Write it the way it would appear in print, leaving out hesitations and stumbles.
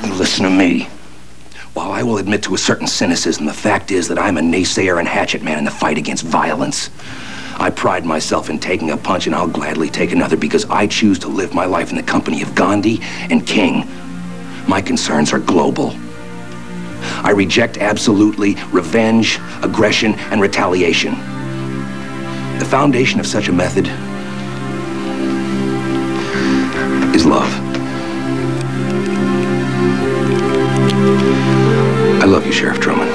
You listen to me. While I will admit to a certain cynicism, the fact is that I'm a naysayer and hatchet man in the fight against violence. I pride myself in taking a punch, and I'll gladly take another because I choose to live my life in the company of Gandhi and King. My concerns are global. I reject absolutely revenge, aggression, and retaliation. The foundation of such a method is love. I love you, Sheriff Truman.